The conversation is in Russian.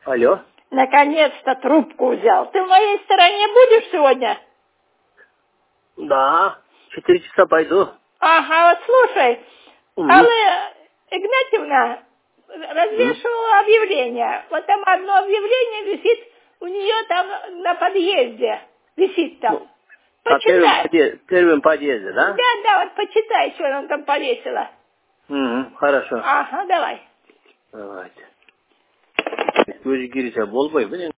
Алло. Наконец-то трубку взял. Ты в моей стороне будешь сегодня? Да, 4 часа пойду. Ага, вот слушай, Алла Игнатьевна развешивала объявление. Вот там одно объявление висит, у нее там на подъезде. Висит там. Ну, Почитай. первом подъезде, да? Да, вот почитай, что она там повесила. Хорошо. Ага, давай. Давайте. Өзі кересе болмай, блин.